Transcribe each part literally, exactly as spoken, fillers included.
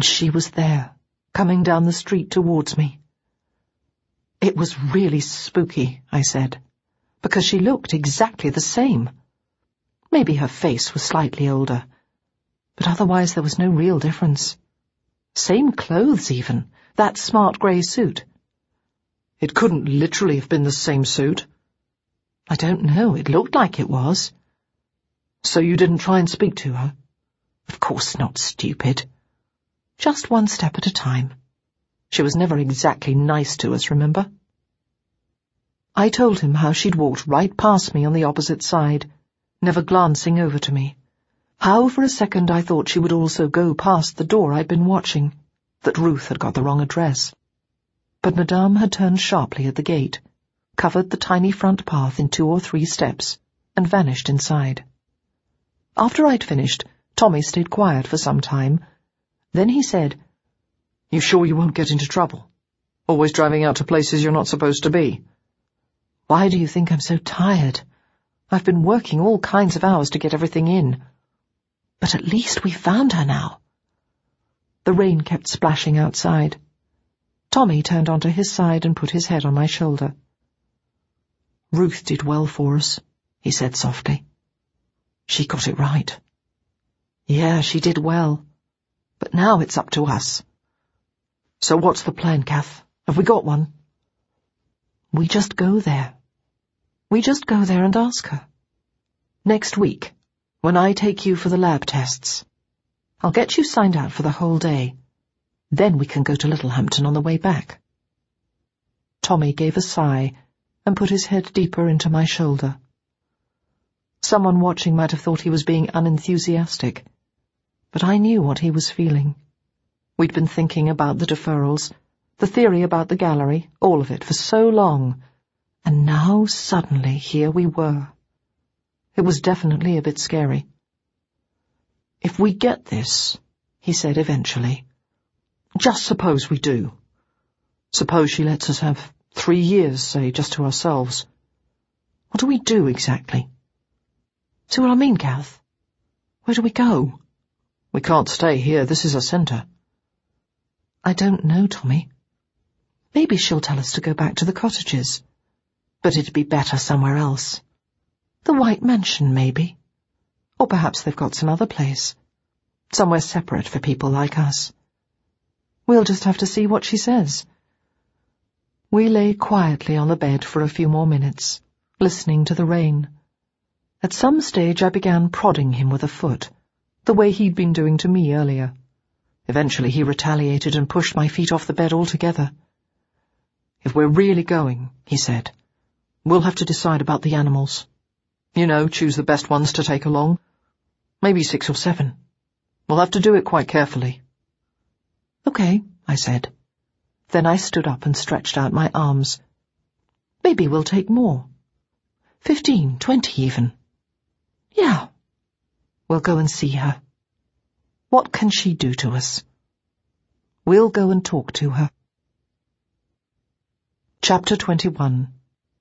And she was there, coming down the street towards me. It was really spooky, I said, because she looked exactly the same. Maybe her face was slightly older, but otherwise there was no real difference. Same clothes even, that smart grey suit. It couldn't literally have been the same suit. I don't know, it looked like it was. So you didn't try and speak to her? Of course not, stupid. Just one step at a time. She was never exactly nice to us, remember? I told him how she'd walked right past me on the opposite side, never glancing over to me. How for a second I thought she would also go past the door I'd been watching, that Ruth had got the wrong address. But Madame had turned sharply at the gate, covered the tiny front path in two or three steps, and vanished inside. After I'd finished, Tommy stayed quiet for some time. Then he said, "You sure you won't get into trouble? Always driving out to places you're not supposed to be?" "Why do you think I'm so tired? I've been working all kinds of hours to get everything in. But at least we found her now." The rain kept splashing outside. Tommy turned onto his side and put his head on my shoulder. "Ruth did well for us," he said softly. "She got it right." "Yeah, she did well. But now it's up to us." "So what's the plan, Kath? Have we got one?" "We just go there. We just go there and ask her. Next week, when I take you for the lab tests. I'll get you signed out for the whole day. Then we can go to Littlehampton on the way back." Tommy gave a sigh and put his head deeper into my shoulder. Someone watching might have thought he was being unenthusiastic, but I knew what he was feeling. We'd been thinking about the deferrals, the theory about the gallery, all of it, for so long, and now suddenly here we were. It was definitely a bit scary. "If we get this," he said eventually, "just suppose we do. Suppose she lets us have three years, say, just to ourselves. What do we do exactly?" "See what I mean, Kath? Where do we go?" "We can't stay here. This is a centre." "I don't know, Tommy. Maybe she'll tell us to go back to the cottages. But it'd be better somewhere else. The White Mansion, maybe. Or perhaps they've got some other place. Somewhere separate for people like us. We'll just have to see what she says." We lay quietly on the bed for a few more minutes, listening to the rain. At some stage I began prodding him with a foot, the way he'd been doing to me earlier. Eventually he retaliated and pushed my feet off the bed altogether. "If we're really going," he said, "we'll have to decide about the animals. You know, choose the best ones to take along. Maybe six or seven. We'll have to do it quite carefully." "Okay," I said. Then I stood up and stretched out my arms. "Maybe we'll take more. Fifteen, twenty even. Yeah. We'll go and see her. What can she do to us? We'll go and talk to her." Chapter twenty-one.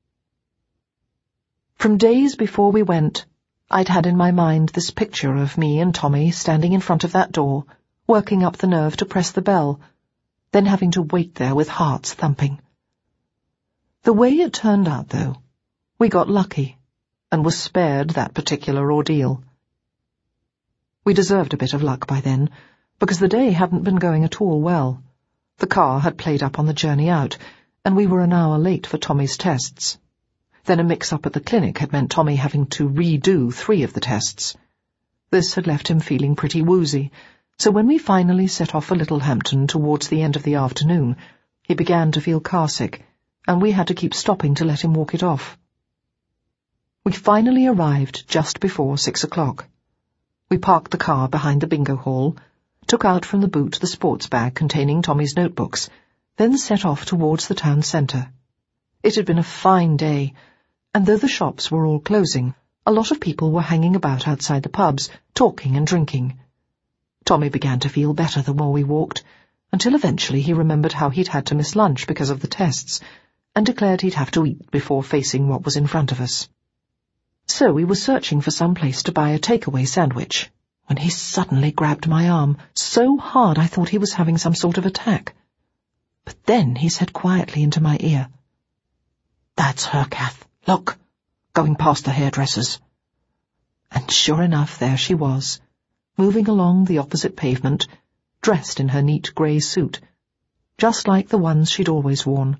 From days before we went, I'd had in my mind this picture of me and Tommy standing in front of that door, working up the nerve to press the bell, then having to wait there with hearts thumping. The way it turned out, though, we got lucky, and were spared that particular ordeal. We deserved a bit of luck by then, because the day hadn't been going at all well. The car had played up on the journey out, and we were an hour late for Tommy's tests. Then a mix-up at the clinic had meant Tommy having to redo three of the tests. This had left him feeling pretty woozy, so when we finally set off for Littlehampton towards the end of the afternoon, he began to feel carsick, and we had to keep stopping to let him walk it off. We finally arrived just before six o'clock. We parked the car behind the bingo hall, took out from the boot the sports bag containing Tommy's notebooks, then set off towards the town centre. It had been a fine day, and though the shops were all closing, a lot of people were hanging about outside the pubs, talking and drinking. Tommy began to feel better the more we walked, until eventually he remembered how he'd had to miss lunch because of the tests, and declared he'd have to eat before facing what was in front of us. So we were searching for some place to buy a takeaway sandwich, when he suddenly grabbed my arm, so hard I thought he was having some sort of attack. But then he said quietly into my ear, "That's her, Kath. Look, going past the hairdresser's." And sure enough, there she was, moving along the opposite pavement, dressed in her neat grey suit, just like the ones she'd always worn.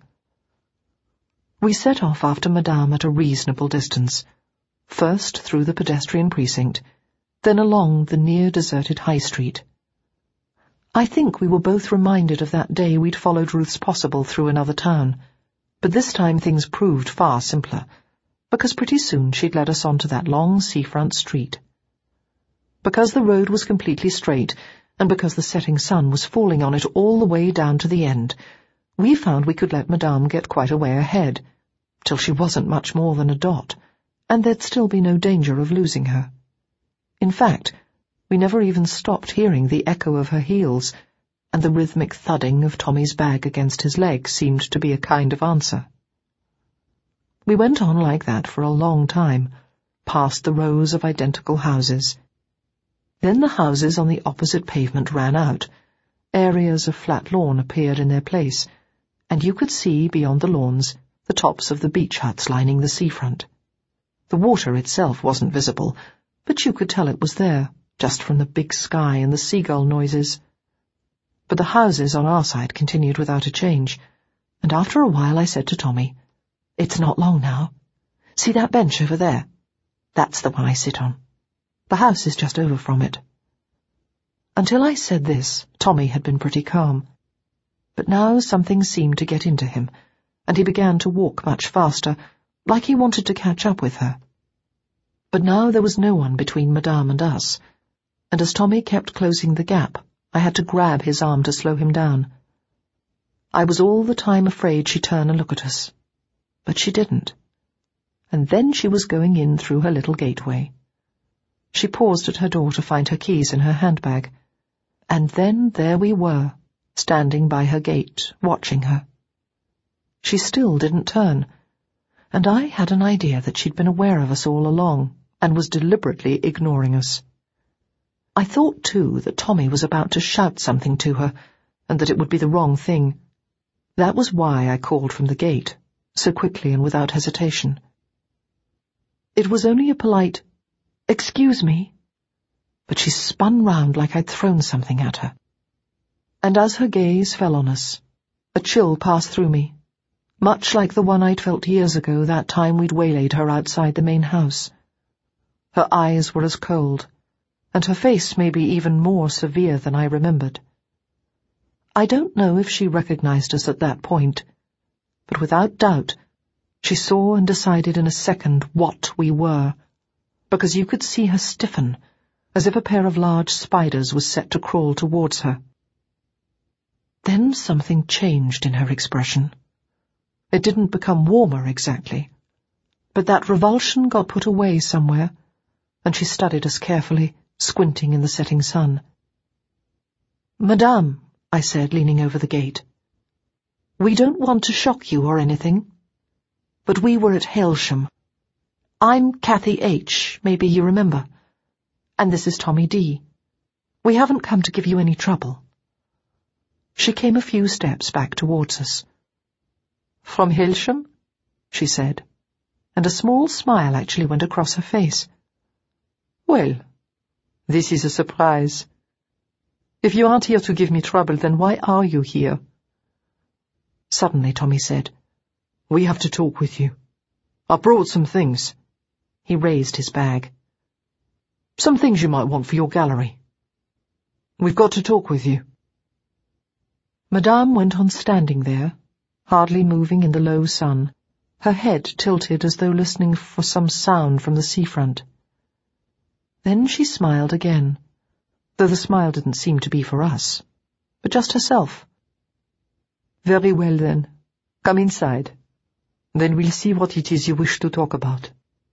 We set off after Madame at a reasonable distance, first through the pedestrian precinct, then along the near-deserted High Street. I think we were both reminded of that day we'd followed Ruth's Possible through another town, but this time things proved far simpler, because pretty soon she'd led us onto that long seafront street. Because the road was completely straight, and because the setting sun was falling on it all the way down to the end, we found we could let Madame get quite a way ahead, till she wasn't much more than a dot, and there'd still be no danger of losing her. In fact, we never even stopped hearing the echo of her heels, and the rhythmic thudding of Tommy's bag against his leg seemed to be a kind of answer. We went on like that for a long time, past the rows of identical houses. Then the houses on the opposite pavement ran out, areas of flat lawn appeared in their place, and you could see, beyond the lawns, the tops of the beach huts lining the seafront. The water itself wasn't visible, but you could tell it was there, just from the big sky and the seagull noises. But the houses on our side continued without a change, and after a while I said to Tommy, "It's not long now. See that bench over there? That's the one I sit on. The house is just over from it." Until I said this, Tommy had been pretty calm. But now something seemed to get into him, and he began to walk much faster, like he wanted to catch up with her. But now there was no one between Madame and us, and as Tommy kept closing the gap, I had to grab his arm to slow him down. I was all the time afraid she'd turn and look at us, but she didn't. And then she was going in through her little gateway. She paused at her door to find her keys in her handbag, and then there we were, standing by her gate, watching her. She still didn't turn, and I had an idea that she'd been aware of us all along, and was deliberately ignoring us. I thought, too, that Tommy was about to shout something to her, and that it would be the wrong thing. That was why I called from the gate, so quickly and without hesitation. It was only a polite, "Excuse me," but she spun round like I'd thrown something at her. And as her gaze fell on us, a chill passed through me, much like the one I'd felt years ago that time we'd waylaid her outside the main house. Her eyes were as cold, and her face maybe even more severe than I remembered. I don't know if she recognized us at that point, but without doubt she saw and decided in a second what we were, because you could see her stiffen, as if a pair of large spiders was set to crawl towards her. Then something changed in her expression. It didn't become warmer exactly, but that revulsion got put away somewhere, and she studied us carefully, squinting in the setting sun. "Madame," I said, leaning over the gate, "we don't want to shock you or anything, but we were at Hailsham. I'm Kathy H., maybe you remember, and this is Tommy D. We haven't come to give you any trouble." She came a few steps back towards us. "From Hailsham?" she said, and a small smile actually went across her face. "Well, this is a surprise. If you aren't here to give me trouble, then why are you here?" Suddenly Tommy said, "We have to talk with you. I brought some things." He raised his bag. "Some things you might want for your gallery. We've got to talk with you." Madame went on standing there, hardly moving in the low sun, her head tilted as though listening for some sound from the seafront. Then she smiled again, though the smile didn't seem to be for us, but just herself. "Very well, then. Come inside. Then we'll see what it is you wish to talk about."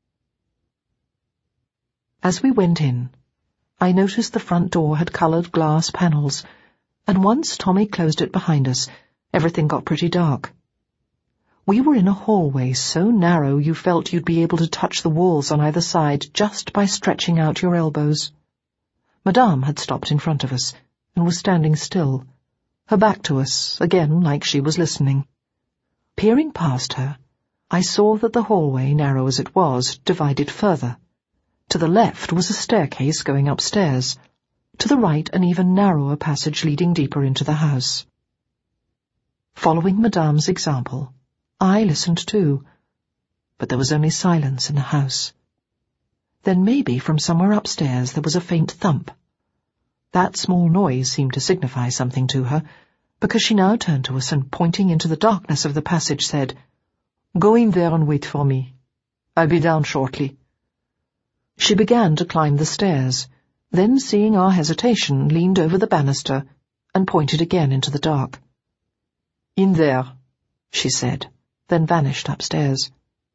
As we went in, I noticed the front door had coloured glass panels, and once Tommy closed it behind us, everything got pretty dark. We were in a hallway so narrow you felt you'd be able to touch the walls on either side just by stretching out your elbows. Madame had stopped in front of us and was standing still, her back to us, again like she was listening. Peering past her, I saw that the hallway, narrow as it was, divided further. To the left was a staircase going upstairs. To the right, an even narrower passage leading deeper into the house. Following Madame's example, I listened too, but there was only silence in the house. Then maybe from somewhere upstairs there was a faint thump. That small noise seemed to signify something to her, because she now turned to us and, pointing into the darkness of the passage, said, "Go in there and wait for me. I'll be down shortly." She began to climb the stairs, then, seeing our hesitation, leaned over the banister and pointed again into the dark. "In there," she said, then vanished upstairs.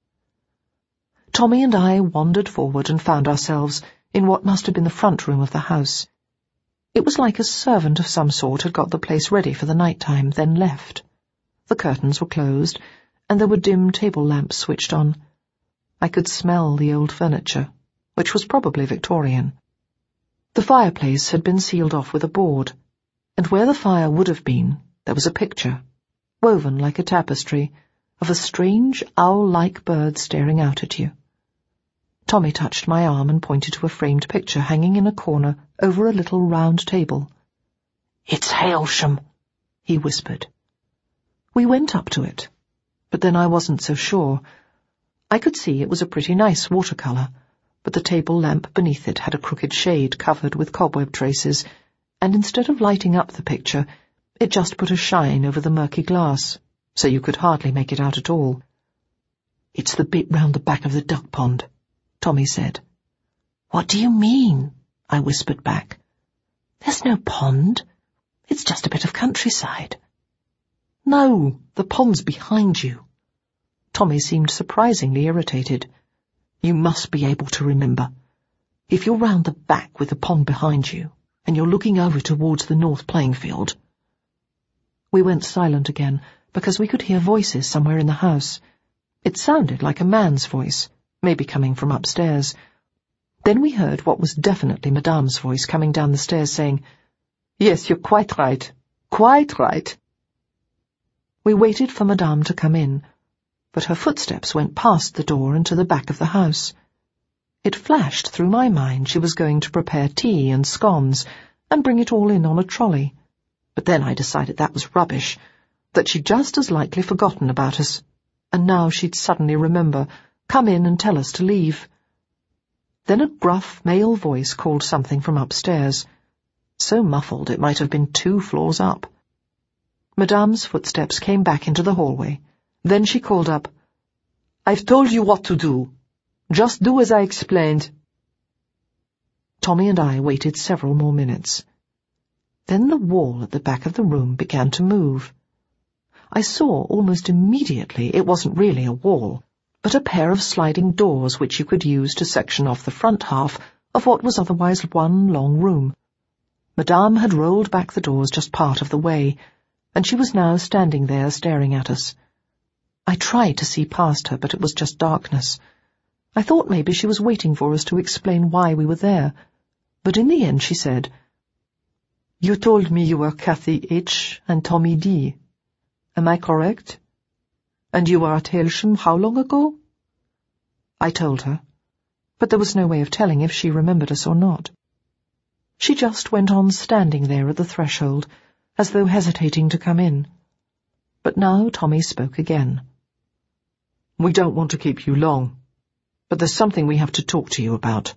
Tommy and I wandered forward and found ourselves in what must have been the front room of the house. It was like a servant of some sort had got the place ready for the night time, then left. The curtains were closed, and there were dim table lamps switched on. I could smell the old furniture, which was probably Victorian. The fireplace had been sealed off with a board, and where the fire would have been, there was a picture, woven like a tapestry, of a strange owl-like bird staring out at you. Tommy touched my arm and pointed to a framed picture hanging in a corner over a little round table. "It's Hailsham," he whispered. We went up to it, but then I wasn't so sure. I could see it was a pretty nice watercolour, but the table lamp beneath it had a crooked shade covered with cobweb traces, and instead of lighting up the picture, it just put a shine over the murky glass, so you could hardly make it out at all. "It's the bit round the back of the duck pond," Tommy said. "What do you mean?" I whispered back. "There's no pond. It's just a bit of countryside." "No, the pond's behind you." Tommy seemed surprisingly irritated. "You must be able to remember. If you're round the back with the pond behind you, and you're looking over towards the north playing field—" We went silent again, because we could hear voices somewhere in the house. It sounded like a man's voice, maybe coming from upstairs. Then we heard what was definitely Madame's voice coming down the stairs saying, "Yes, you're quite right. Quite right." We waited for Madame to come in, but her footsteps went past the door and to the back of the house. It flashed through my mind she was going to prepare tea and scones and bring it all in on a trolley. But then I decided that was rubbish, that she'd just as likely forgotten about us, and now she'd suddenly remember, come in and tell us to leave. Then a gruff male voice called something from upstairs, so muffled it might have been two floors up. Madame's footsteps came back into the hallway. Then she called up, "I've told you what to do. Just do as I explained." Tommy and I waited several more minutes. Then the wall at the back of the room began to move. I saw almost immediately it wasn't really a wall, but a pair of sliding doors which you could use to section off the front half of what was otherwise one long room. Madame had rolled back the doors just part of the way, and she was now standing there staring at us. I tried to see past her, but it was just darkness. I thought maybe she was waiting for us to explain why we were there, but in the end she said, "You told me you were Kathy H. and Tommy D. Am I correct? And you were at Hailsham how long ago?" I told her, but there was no way of telling if she remembered us or not. She just went on standing there at the threshold, as though hesitating to come in. But now Tommy spoke again. "We don't want to keep you long, but there's something we have to talk to you about."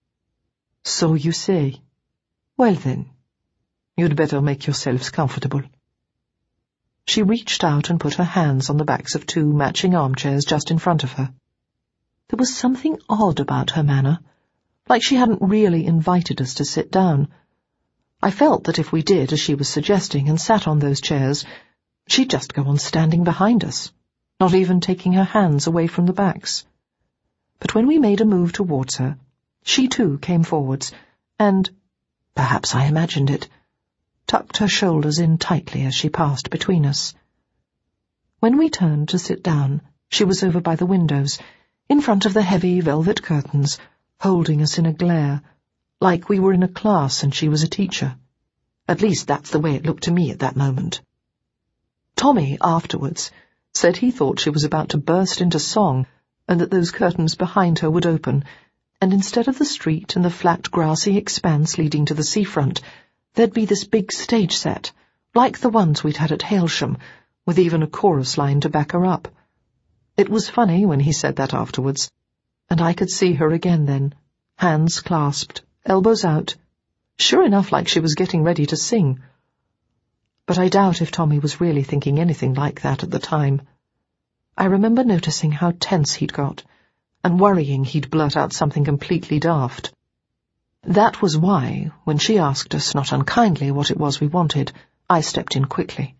"So you say. Well then, you'd better make yourselves comfortable." She reached out and put her hands on the backs of two matching armchairs just in front of her. There was something odd about her manner, like she hadn't really invited us to sit down. I felt that if we did as she was suggesting and sat on those chairs, she'd just go on standing behind us, not even taking her hands away from the backs. But when we made a move towards her, she too came forwards, and, perhaps I imagined it, tucked her shoulders in tightly as she passed between us. When we turned to sit down, she was over by the windows, in front of the heavy velvet curtains, holding us in a glare, like we were in a class and she was a teacher. At least that's the way it looked to me at that moment. Tommy, afterwards, said he thought she was about to burst into song and that those curtains behind her would open, and instead of the street and the flat grassy expanse leading to the seafront, there'd be this big stage set, like the ones we'd had at Hailsham, with even a chorus line to back her up. It was funny when he said that afterwards, and I could see her again then, hands clasped, elbows out, sure enough like she was getting ready to sing. But I doubt if Tommy was really thinking anything like that at the time. I remember noticing how tense he'd got, and worrying he'd blurt out something completely daft. That was why, when she asked us not unkindly what it was we wanted, I stepped in quickly.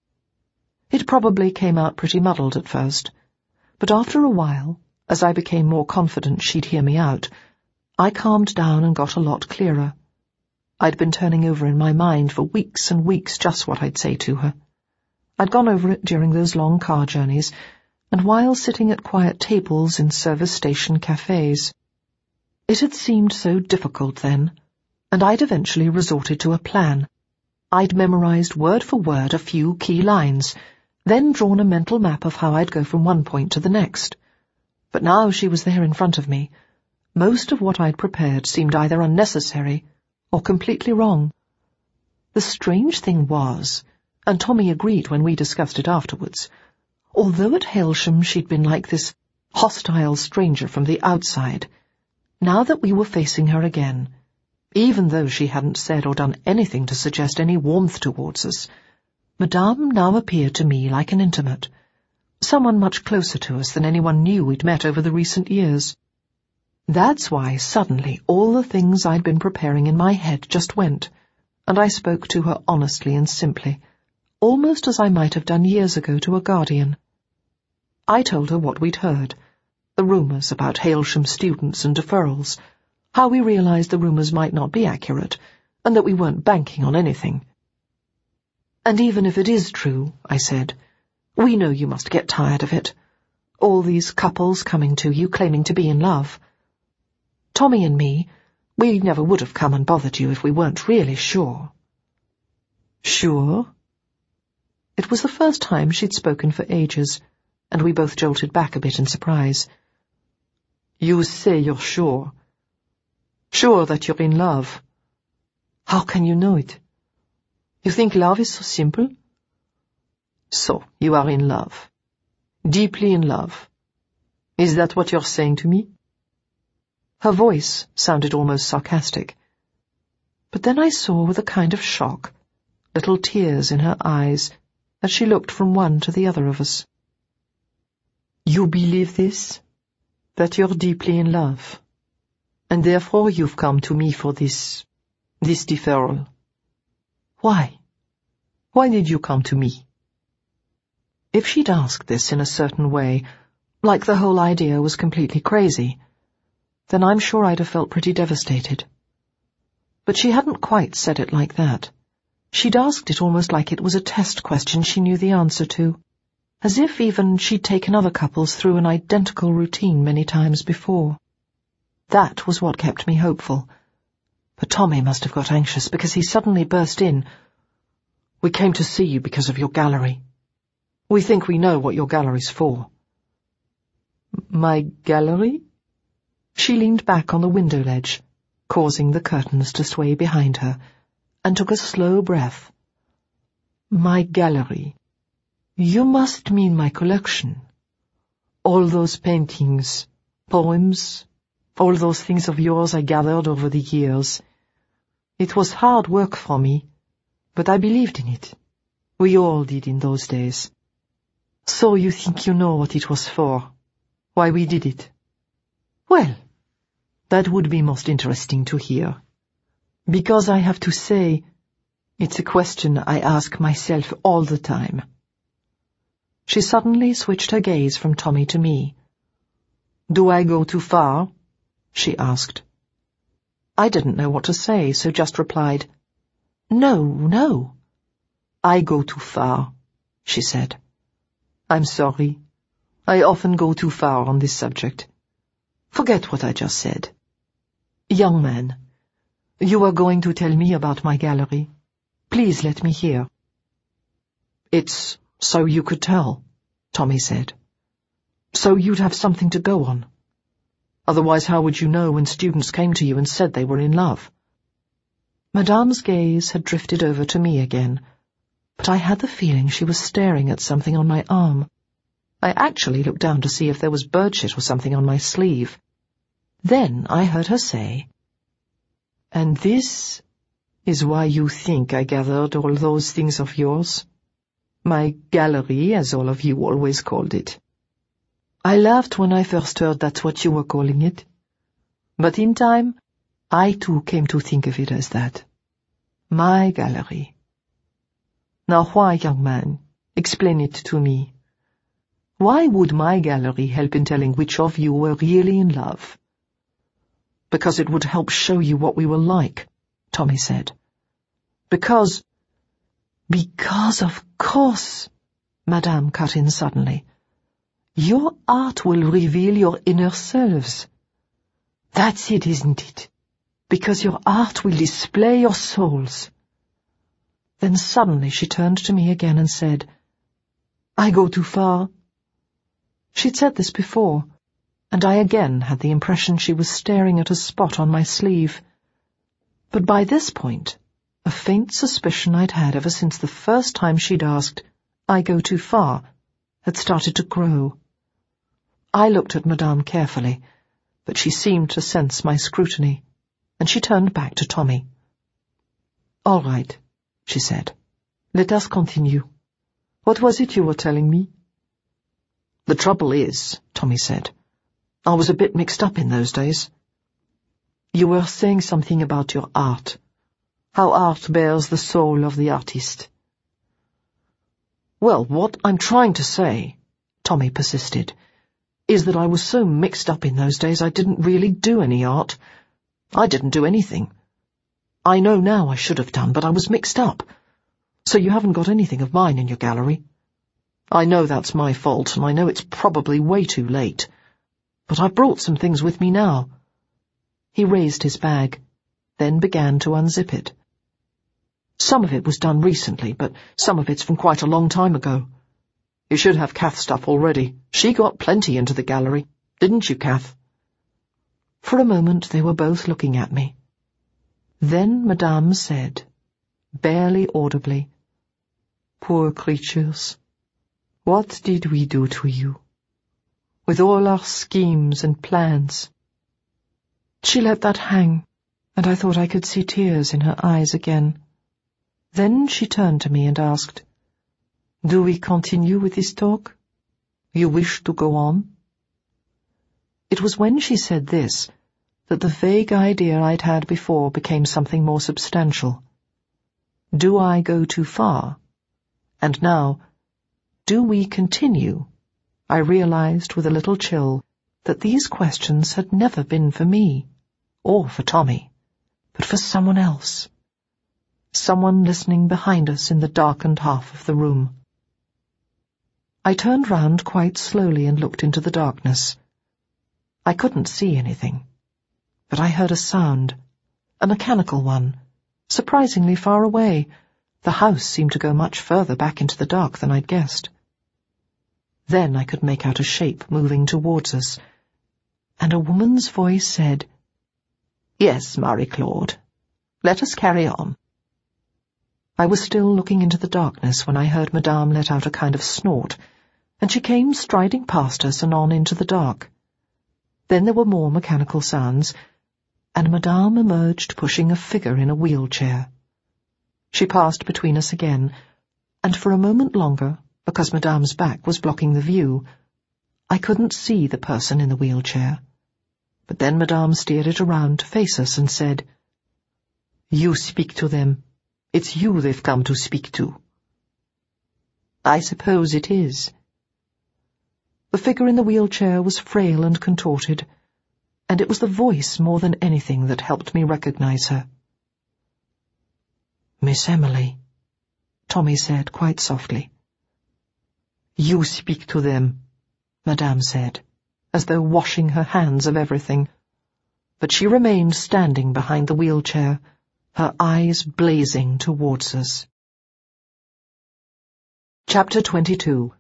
It probably came out pretty muddled at first, but after a while, as I became more confident she'd hear me out, I calmed down and got a lot clearer. I'd been turning over in my mind for weeks and weeks just what I'd say to her. I'd gone over it during those long car journeys, and while sitting at quiet tables in service station cafes. It had seemed so difficult then, and I'd eventually resorted to a plan. I'd memorized word for word a few key lines, then drawn a mental map of how I'd go from one point to the next. But now she was there in front of me. Most of what I'd prepared seemed either unnecessary or completely wrong. The strange thing was, and Tommy agreed when we discussed it afterwards, although at Hailsham she'd been like this hostile stranger from the outside, now that we were facing her again, even though she hadn't said or done anything to suggest any warmth towards us, Madame now appeared to me like an intimate, someone much closer to us than anyone new we'd met over the recent years. That's why suddenly all the things I'd been preparing in my head just went, and I spoke to her honestly and simply, almost as I might have done years ago to a guardian. I told her what we'd heard, the rumours about Hailsham students and deferrals, how we realised the rumours might not be accurate, and that we weren't banking on anything. And even if it is true, I said, we know you must get tired of it. All these couples coming to you claiming to be in love. Tommy and me, we never would have come and bothered you if we weren't really sure. Sure? It was the first time she'd spoken for ages, and we both jolted back a bit in surprise. You say you're sure. Sure that you're in love. How can you know it? You think love is so simple? So, you are in love. Deeply in love. Is that what you're saying to me? Her voice sounded almost sarcastic. But then I saw with a kind of shock, little tears in her eyes, as she looked from one to the other of us. You believe this? That you're deeply in love, and therefore you've come to me for this, this deferral. Why? Why did you come to me? If she'd asked this in a certain way, like the whole idea was completely crazy, then I'm sure I'd have felt pretty devastated. But she hadn't quite said it like that. She'd asked it almost like it was a test question she knew the answer to, as if even she'd taken other couples through an identical routine many times before. That was what kept me hopeful. But Tommy must have got anxious because he suddenly burst in. We came to see you because of your gallery. We think we know what your gallery's for. My gallery? She leaned back on the window ledge, causing the curtains to sway behind her, and took a slow breath. My gallery. You must mean my collection. All those paintings, poems, all those things of yours I gathered over the years. It was hard work for me, but I believed in it. We all did in those days. So you think you know what it was for, why we did it? Well, that would be most interesting to hear. Because I have to say, it's a question I ask myself all the time. She suddenly switched her gaze from Tommy to me. Do I go too far? She asked. I didn't know what to say, so just replied, No, no. I go too far, she said. I'm sorry. I often go too far on this subject. Forget what I just said. Young man, You are going to tell me about my gallery. Please let me hear. It's so you could tell, Tommy said. So you'd have something to go on. Otherwise, how would you know when students came to you and said they were in love? Madame's gaze had drifted over to me again, but I had the feeling she was staring at something on my arm. I actually looked down to see if there was birdshit or something on my sleeve. Then I heard her say, "And this is why you think I gathered all those things of yours? My gallery, as all of you always called it." I laughed when I first heard that's what you were calling it. But in time, I too came to think of it as that. My gallery. Now why, young man? Explain it to me. Why would my gallery help in telling which of you were really in love? Because it would help show you what we were like, Tommy said. Because... Because of course, Madame cut in suddenly. Your art will reveal your inner selves. That's it, isn't it? Because your art will display your souls. Then suddenly she turned to me again and said, "I go too far." She'd said this before, and I again had the impression she was staring at a spot on my sleeve. But by this point, a faint suspicion I'd had ever since the first time she'd asked, "I go too far," had started to grow. I looked at Madame carefully, but she seemed to sense my scrutiny, and she turned back to Tommy. "All right," she said. "Let us continue. What was it you were telling me?" "The trouble is," Tommy said, "I was a bit mixed up in those days." "You were saying something about your art. How art bears the soul of the artist." "Well, what I'm trying to say," Tommy persisted, "is that I was so mixed up in those days I didn't really do any art. I didn't do anything. I know now I should have done, but I was mixed up. So you haven't got anything of mine in your gallery. I know that's my fault, and I know it's probably way too late. But I've brought some things with me now." He raised his bag, then began to unzip it. "Some of it was done recently, but some of it's from quite a long time ago. You should have Kath's stuff already. She got plenty into the gallery, didn't you, Kath?" For a moment they were both looking at me. Then Madame said, barely audibly, "Poor creatures, what did we do to you? With all our schemes and plans." She let that hang, and I thought I could see tears in her eyes again. Then she turned to me and asked, "Do we continue with this talk? You wish to go on?" It was when she said this that the vague idea I'd had before became something more substantial. Do I go too far? And now, do we continue? I realized with a little chill that these questions had never been for me, or for Tommy, but for someone else. Someone listening behind us in the darkened half of the room. I turned round quite slowly and looked into the darkness. I couldn't see anything, but I heard a sound, a mechanical one, surprisingly far away. The house seemed to go much further back into the dark than I'd guessed. Then I could make out a shape moving towards us, and a woman's voice said, "Yes, Marie-Claude, let us carry on." I was still looking into the darkness when I heard Madame let out a kind of snort, and she came striding past us and on into the dark. Then there were more mechanical sounds, and Madame emerged pushing a figure in a wheelchair. She passed between us again, and for a moment longer, because Madame's back was blocking the view, I couldn't see the person in the wheelchair. But then Madame steered it around to face us and said, "You speak to them. It's you they've come to speak to." "I suppose it is." The figure in the wheelchair was frail and contorted, and it was the voice more than anything that helped me recognize her. "Miss Emily," Tommy said quite softly. "You speak to them," Madame said, as though washing her hands of everything. But she remained standing behind the wheelchair, her eyes blazing towards us. Chapter twenty-two.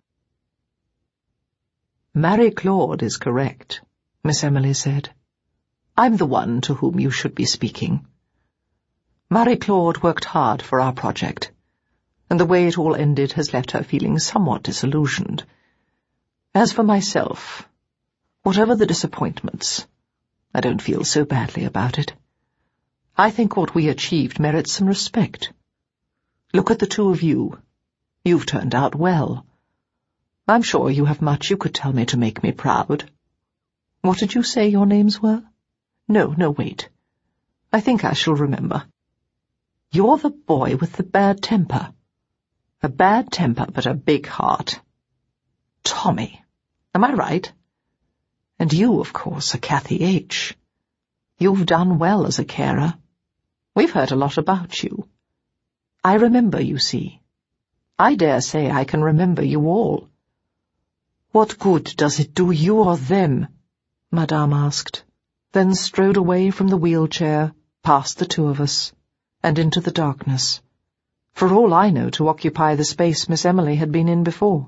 Marie-Claude is correct, Miss Emily said. I'm the one to whom you should be speaking. Marie-Claude worked hard for our project, and the way it all ended has left her feeling somewhat disillusioned. As for myself, whatever the disappointments, I don't feel so badly about it. I think what we achieved merits some respect. Look at the two of you. You've turned out well. I'm sure you have much you could tell me to make me proud. What did you say your names were? No, no, wait. I think I shall remember. You're the boy with the bad temper. A bad temper, but a big heart. Tommy. Am I right? And you, of course, are Kathy H. You've done well as a carer. We've heard a lot about you. I remember, you see. I dare say I can remember you all. What good does it do you or them? Madame asked, then strode away from the wheelchair, past the two of us, and into the darkness, for all I know to occupy the space Miss Emily had been in before.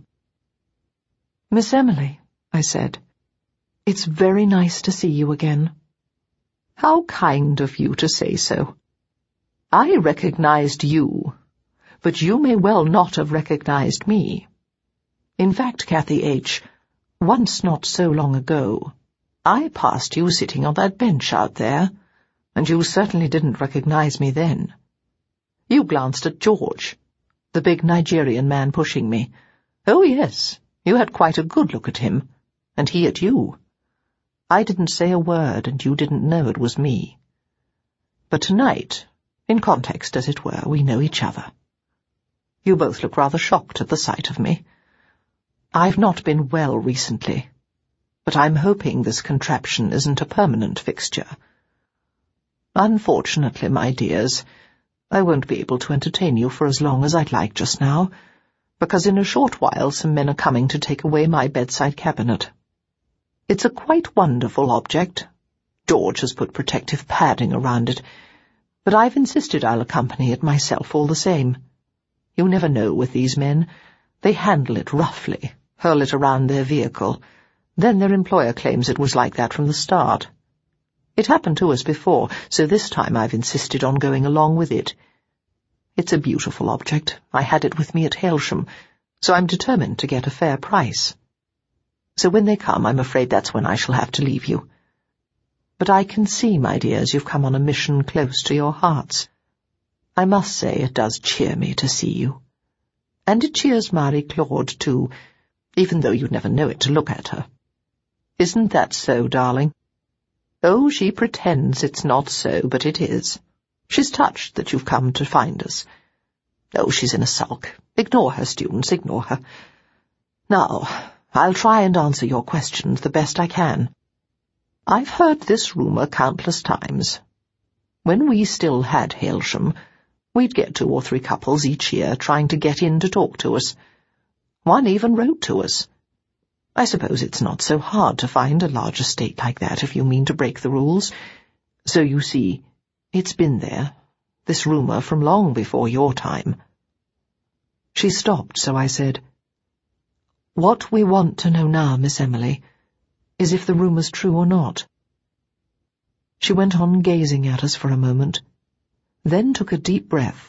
Miss Emily, I said, it's very nice to see you again. How kind of you to say so. I recognized you, but you may well not have recognized me. In fact, Kathy H., once not so long ago, I passed you sitting on that bench out there, and you certainly didn't recognize me then. You glanced at George, the big Nigerian man pushing me. Oh, yes, you had quite a good look at him, and he at you. I didn't say a word, and you didn't know it was me. But tonight, in context as it were, we know each other. You both look rather shocked at the sight of me. I've not been well recently, but I'm hoping this contraption isn't a permanent fixture. Unfortunately, my dears, I won't be able to entertain you for as long as I'd like just now, because in a short while some men are coming to take away my bedside cabinet. It's a quite wonderful object. George has put protective padding around it, but I've insisted I'll accompany it myself all the same. You never know with these men. They handle it roughly, hurl it around their vehicle. Then their employer claims it was like that from the start. It happened to us before, so this time I've insisted on going along with it. It's a beautiful object. I had it with me at Hailsham, so I'm determined to get a fair price. So when they come, I'm afraid that's when I shall have to leave you. But I can see, my dears, you've come on a mission close to your hearts. I must say it does cheer me to see you. And it cheers Marie-Claude, too, even though you'd never know it to look at her. Isn't that so, darling? Oh, she pretends it's not so, but it is. She's touched that you've come to find us. Oh, she's in a sulk. Ignore her, students, ignore her. Now, I'll try and answer your questions the best I can. I've heard this rumour countless times. When we still had Hailsham, we'd get two or three couples each year trying to get in to talk to us. One even wrote to us. I suppose it's not so hard to find a large estate like that if you mean to break the rules. So you see, it's been there, this rumour, from long before your time. She stopped, so I said, What we want to know now, Miss Emily, is if the rumour's true or not. She went on gazing at us for a moment, then took a deep breath.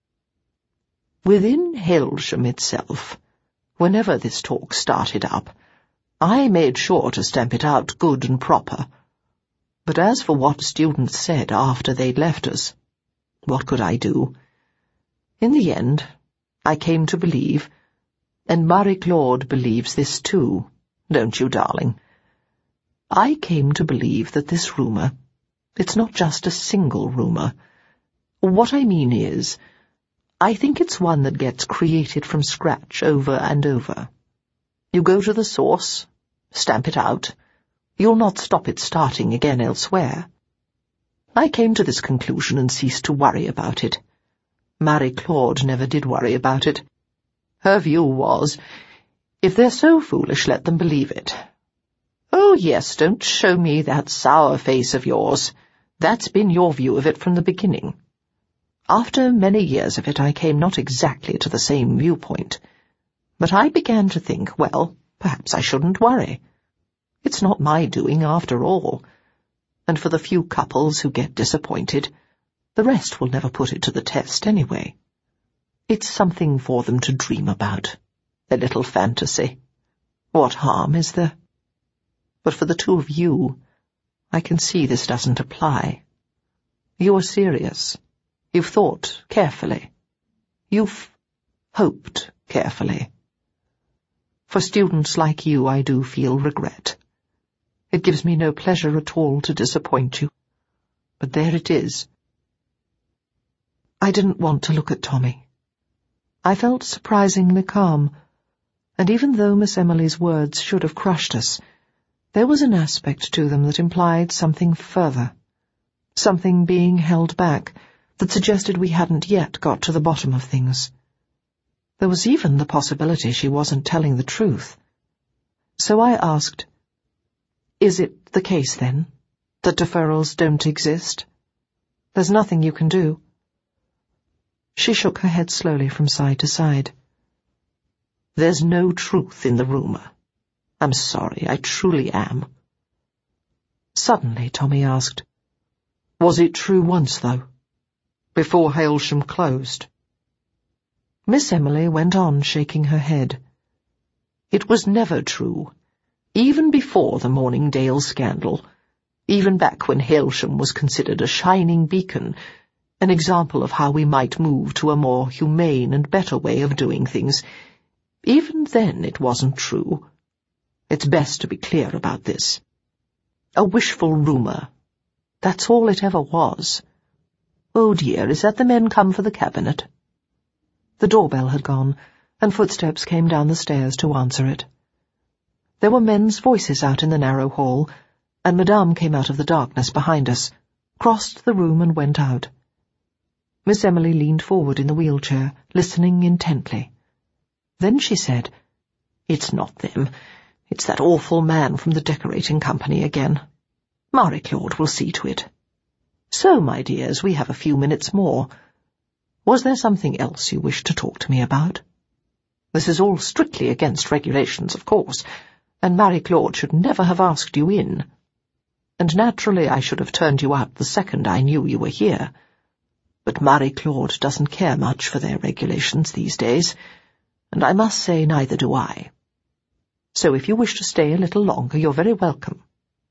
Within Hailsham itself, whenever this talk started up, I made sure to stamp it out good and proper. But as for what students said after they'd left us, what could I do? In the end, I came to believe, and Marie-Claude believes this too, don't you, darling? I came to believe that this rumour, it's not just a single rumour. What I mean is, I think it's one that gets created from scratch over and over. You go to the source, stamp it out. You'll not stop it starting again elsewhere. I came to this conclusion and ceased to worry about it. Marie-Claude never did worry about it. Her view was, if they're so foolish, let them believe it. Oh, yes, don't show me that sour face of yours. That's been your view of it from the beginning. After many years of it, I came not exactly to the same viewpoint. But I began to think, well, perhaps I shouldn't worry. It's not my doing after all. And for the few couples who get disappointed, the rest will never put it to the test anyway. It's something for them to dream about, a little fantasy. What harm is there? But for the two of you, I can see this doesn't apply. You're serious. You've thought carefully. You've hoped carefully. For students like you, I do feel regret. It gives me no pleasure at all to disappoint you. But there it is. I didn't want to look at Tommy. I felt surprisingly calm, and even though Miss Emily's words should have crushed us, there was an aspect to them that implied something further, something being held back that suggested we hadn't yet got to the bottom of things. There was even the possibility she wasn't telling the truth. So I asked, "Is it the case, then, that deferrals don't exist? There's nothing you can do?" She shook her head slowly from side to side. "There's no truth in the rumour. I'm sorry, I truly am." Suddenly Tommy asked, "Was it true once, though? Before Hailsham closed?" Miss Emily went on shaking her head. "It was never true, even before the Morningdale scandal, even back when Hailsham was considered a shining beacon, an example of how we might move to a more humane and better way of doing things. Even then it wasn't true. It's best to be clear about this. A wishful rumour. That's all it ever was. Oh dear, is that the men come for the cabinet?" The doorbell had gone, and footsteps came down the stairs to answer it. There were men's voices out in the narrow hall, and Madame came out of the darkness behind us, crossed the room and went out. Miss Emily leaned forward in the wheelchair, listening intently. Then she said, "It's not them. It's that awful man from the decorating company again. Marie-Claude will see to it. So, my dears, we have a few minutes more. Was there something else you wished to talk to me about? This is all strictly against regulations, of course, and Marie-Claude should never have asked you in. And naturally I should have turned you out the second I knew you were here. But Marie-Claude doesn't care much for their regulations these days, and I must say neither do I. So if you wish to stay a little longer, you're very welcome."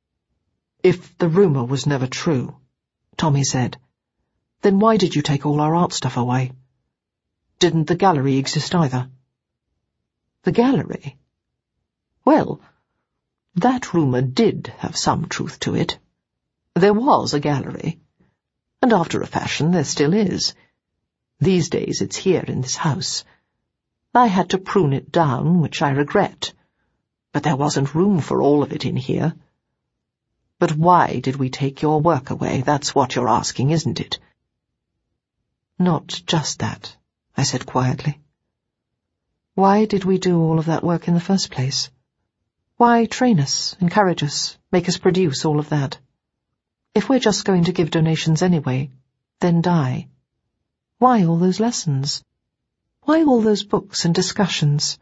"If the rumour was never true," Tommy said, "then why did you take all our art stuff away? Didn't the gallery exist either?" "The gallery? Well, that rumour did have some truth to it. There was a gallery, and after a fashion there still is. These days it's here in this house. I had to prune it down, which I regret, but there wasn't room for all of it in here. But why did we take your work away? That's what you're asking, isn't it?" "Not just that," I said quietly. "Why did we do all of that work in the first place? Why train us, encourage us, make us produce all of that? If we're just going to give donations anyway, then die. Why all those lessons? Why all those books and discussions?"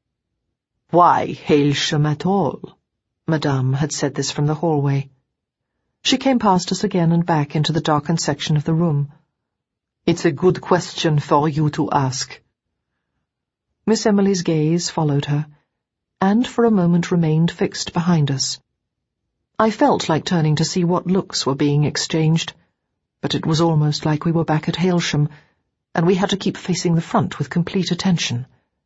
"Why Hailsham at all?" Madame had said this from the hallway. She came past us again and back into the darkened section of the room. "It's a good question for you to ask." Miss Emily's gaze followed her, and for a moment remained fixed behind us. I felt like turning to see what looks were being exchanged, but it was almost like we were back at Hailsham, and we had to keep facing the front with complete attention.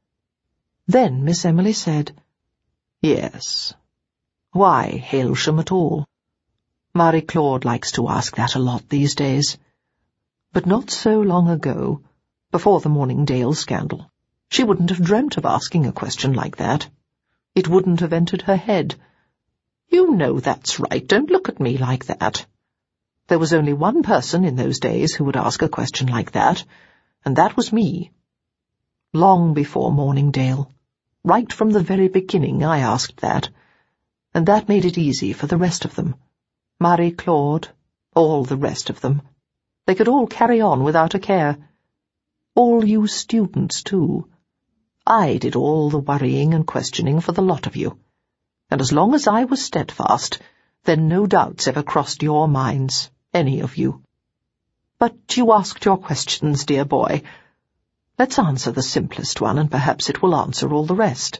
Then Miss Emily said, "Yes. Why Hailsham at all? Marie-Claude likes to ask that a lot these days. But not so long ago, before the Morningdale scandal, she wouldn't have dreamt of asking a question like that. It wouldn't have entered her head. You know that's right, don't look at me like that. There was only one person in those days who would ask a question like that, and that was me. Long before Morningdale. Right from the very beginning I asked that, and that made it easy for the rest of them. Marie-Claude, all the rest of them. They could all carry on without a care. All you students, too. I did all the worrying and questioning for the lot of you. And as long as I was steadfast, then no doubts ever crossed your minds, any of you. But you asked your questions, dear boy. Let's answer the simplest one, and perhaps it will answer all the rest.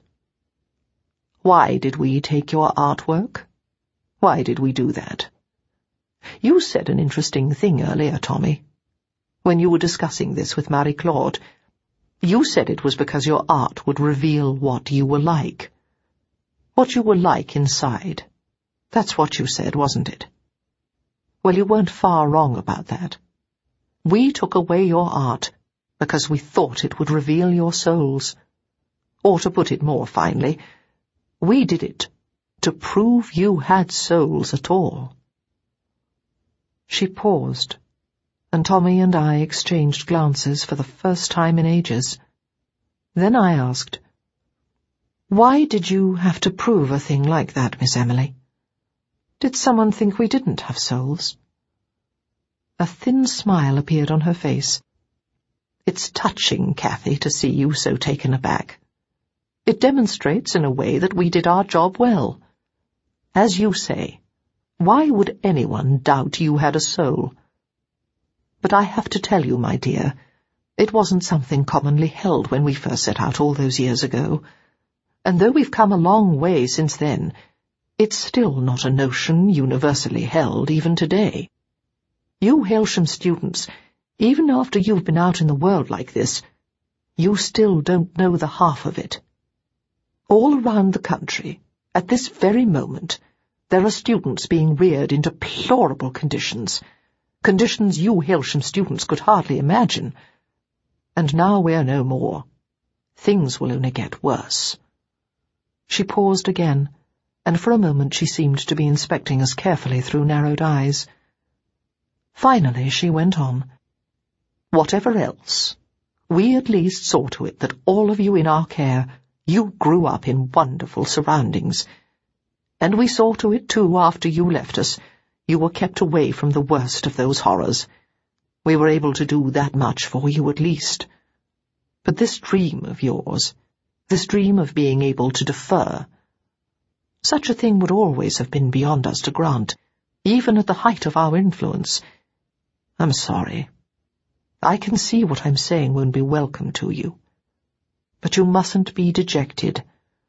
Why did we take your artwork? Why did we do that? You said an interesting thing earlier, Tommy. When you were discussing this with Marie-Claude, you said it was because your art would reveal what you were like. What you were like inside. That's what you said, wasn't it? Well, you weren't far wrong about that. We took away your art because we thought it would reveal your souls. Or to put it more finely, we did it to prove you had souls at all. She paused, and Tommy and I exchanged glances for the first time in ages. Then I asked, "Why did you have to prove a thing like that, Miss Emily? Did someone think we didn't have souls?" A thin smile appeared on her face. "It's touching, Cathy, to see you so taken aback. It demonstrates in a way that we did our job well. As you say, why would anyone doubt you had a soul? But I have to tell you, my dear, it wasn't something commonly held when we first set out all those years ago, and though we've come a long way since then, it's still not a notion universally held even today. You Hailsham students, even after you've been out in the world like this, you still don't know the half of it. All around the country, at this very moment, there are students being reared in deplorable conditions, conditions you Hailsham students could hardly imagine. And now we're no more. Things will only get worse." She paused again, and for a moment she seemed to be inspecting us carefully through narrowed eyes. Finally she went on, "Whatever else, we at least saw to it that all of you in our care, you grew up in wonderful surroundings. And we saw to it, too, after you left us, you were kept away from the worst of those horrors. We were able to do that much for you at least. But this dream of yours, this dream of being able to defer, such a thing would always have been beyond us to grant, even at the height of our influence. I'm sorry. I can see what I'm saying won't be welcome to you. But you mustn't be dejected.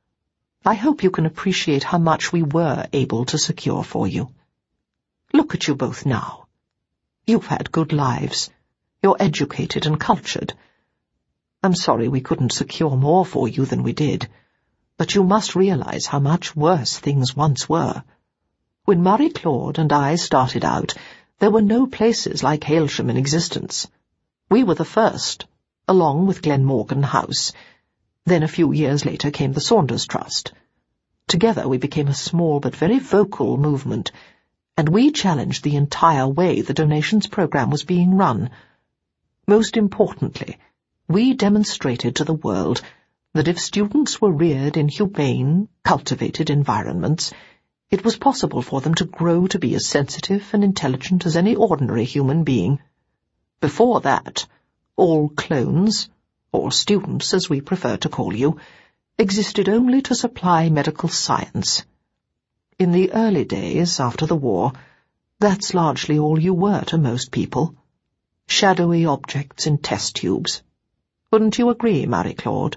I hope you can appreciate how much we were able to secure for you. Look at you both now. You've had good lives. You're educated and cultured. I'm sorry we couldn't secure more for you than we did, but you must realize how much worse things once were. When Marie-Claude and I started out, there were no places like Hailsham in existence. We were the first, along with Glenmorgan House. Then a few years later came the Saunders Trust. Together we became a small but very vocal movement, and we challenged the entire way the donations program was being run. Most importantly, we demonstrated to the world that if students were reared in humane, cultivated environments, it was possible for them to grow to be as sensitive and intelligent as any ordinary human being. Before that, all clones, or students as we prefer to call you, existed only to supply medical science. In the early days, after the war, that's largely all you were to most people. Shadowy objects in test tubes. Wouldn't you agree, Marie-Claude?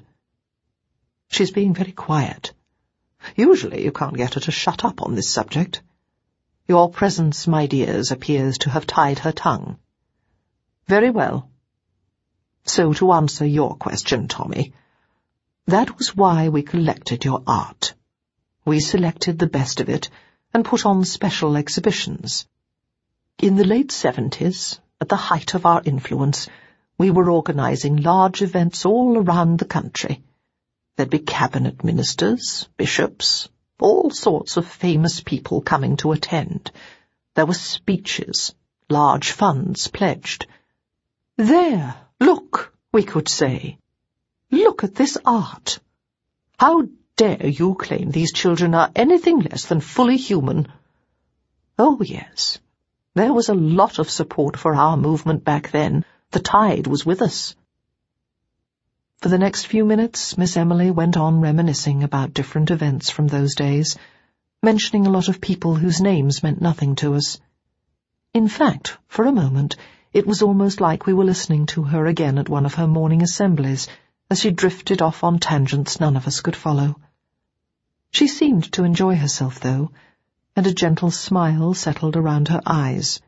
She's being very quiet. Usually you can't get her to shut up on this subject. Your presence, my dears, appears to have tied her tongue. Very well. So to answer your question, Tommy, that was why we collected your art. We selected the best of it and put on special exhibitions. In the late seventies, at the height of our influence, we were organizing large events all around the country. There'd be cabinet ministers, bishops, all sorts of famous people coming to attend. There were speeches, large funds pledged. There, look, we could say. Look at this art. How dare you claim these children are anything less than fully human? Oh, yes, There was a lot of support for our movement back then. The tide was with us." For the next few minutes, Miss Emily went on reminiscing about different events from those days, mentioning a lot of people whose names meant nothing to us. In fact, for a moment, it was almost like we were listening to her again at one of her morning assemblies, as she drifted off on tangents none of us could follow. She seemed to enjoy herself, though, and a gentle smile settled around her eyes.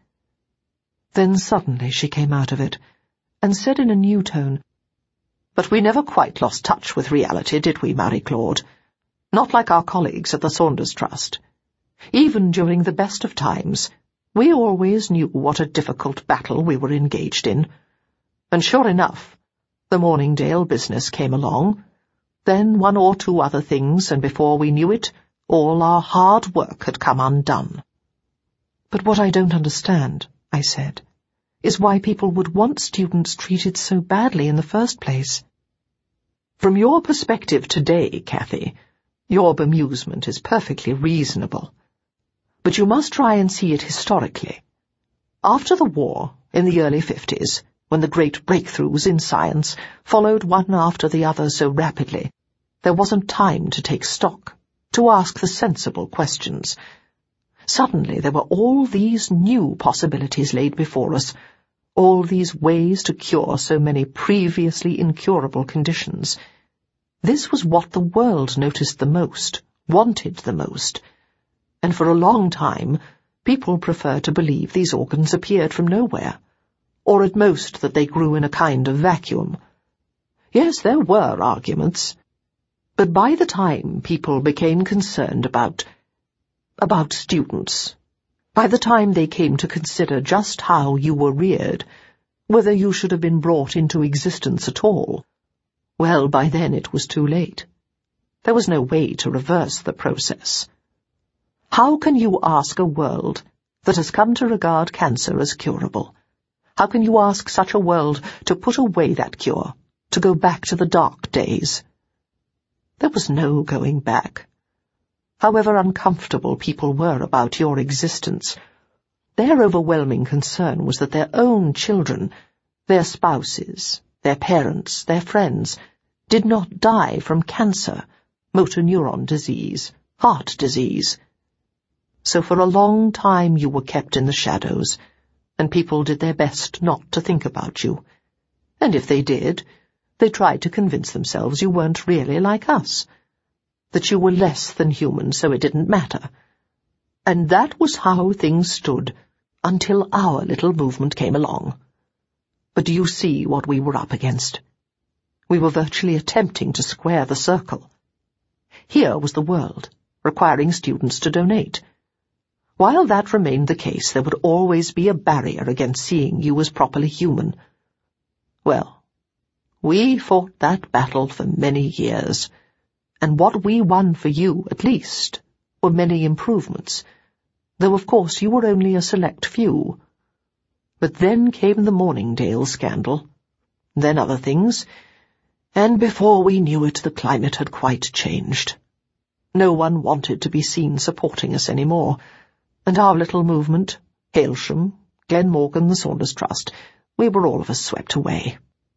Then suddenly she came out of it, and said in a new tone, "But we never quite lost touch with reality, did we, Marie Claude? Not like our colleagues at the Saunders Trust. Even during the best of times, we always knew what a difficult battle we were engaged in. And sure enough, the Morningdale business came along, then one or two other things, and before we knew it, all our hard work had come undone." "But what I don't understand," I said, "is why people would want students treated so badly in the first place." "From your perspective today, Cathy, your bemusement is perfectly reasonable. But you must try and see it historically. After the war, in the early fifties, when the great breakthroughs in science followed one after the other so rapidly, there wasn't time to take stock, to ask the sensible questions. Suddenly there were all these new possibilities laid before us, all these ways to cure so many previously incurable conditions. This was what the world noticed the most, wanted the most, and for a long time people preferred to believe these organs appeared from nowhere, or at most that they grew in a kind of vacuum. Yes, there were arguments, but by the time people became concerned about, about students, by the time they came to consider just how you were reared, whether you should have been brought into existence at all, well, by then it was too late. There was no way to reverse the process. How can you ask a world that has come to regard cancer as curable? How can you ask such a world to put away that cure, to go back to the dark days? There was no going back. However uncomfortable people were about your existence, their overwhelming concern was that their own children, their spouses, their parents, their friends, did not die from cancer, motor neuron disease, heart disease. So for a long time you were kept in the shadows, and people did their best not to think about you. And if they did, they tried to convince themselves you weren't really like us, that you were less than human, so it didn't matter. And that was how things stood until our little movement came along. But do you see what we were up against? We were virtually attempting to square the circle. Here was the world, requiring students to donate. While that remained the case, there would always be a barrier against seeing you as properly human. Well, we fought that battle for many years, and what we won for you, at least, were many improvements, though of course you were only a select few. But then came the Morningdale scandal, then other things, and before we knew it the climate had quite changed. No one wanted to be seen supporting us any more, and our little movement, Hailsham, Glenmorgan, the Saunders Trust, we were all of us swept away.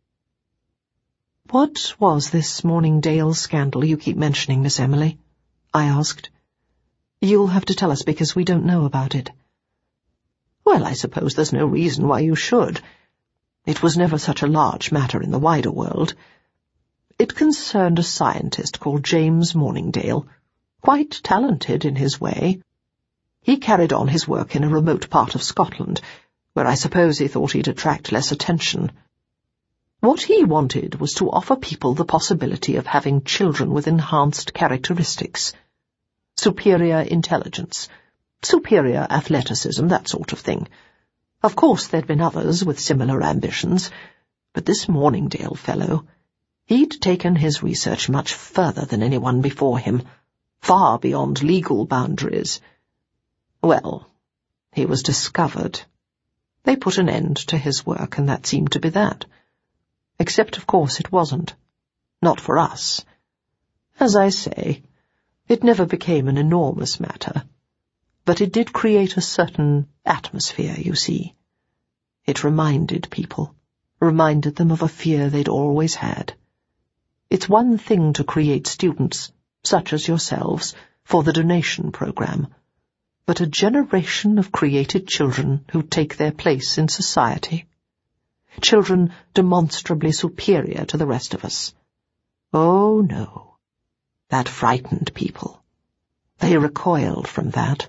"What was this Morningdale scandal you keep mentioning, Miss Emily?" I asked. "You'll have to tell us because we don't know about it." "Well, I suppose there's no reason why you should. It was never such a large matter in the wider world. It concerned a scientist called James Morningdale, quite talented in his way. He carried on his work in a remote part of Scotland, where I suppose he thought he'd attract less attention. What he wanted was to offer people the possibility of having children with enhanced characteristics, superior intelligence, superior athleticism, that sort of thing. Of course there'd been others with similar ambitions, but this Morningdale fellow, he'd taken his research much further than anyone before him, far beyond legal boundaries. Well, he was discovered. They put an end to his work, and that seemed to be that. Except, of course, it wasn't. Not for us. As I say, it never became an enormous matter. But it did create a certain atmosphere, you see. It reminded people, reminded them of a fear they'd always had. It's one thing to create students, such as yourselves, for the donation program, but a generation of created children who take their place in society. Children demonstrably superior to the rest of us. Oh, no. That frightened people. They recoiled from that.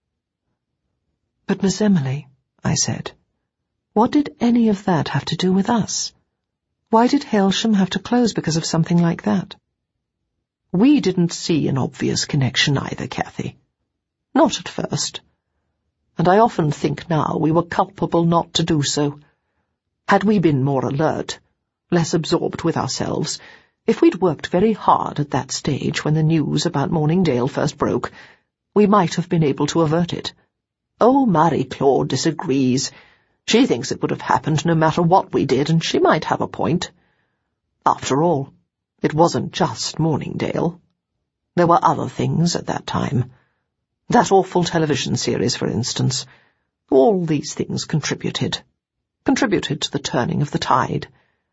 But Miss Emily, I said, what did any of that have to do with us? Why did Hailsham have to close because of something like that? We didn't see an obvious connection either, Cathy. Not at first. And I often think now we were culpable not to do so. Had we been more alert, less absorbed with ourselves, if we'd worked very hard at that stage when the news about Morningdale first broke, we might have been able to avert it. Oh, Marie Claude disagrees. She thinks it would have happened no matter what we did, and she might have a point. After all, it wasn't just Morningdale. There were other things at that time. That awful television series, for instance. All these things contributed. Contributed to the turning of the tide.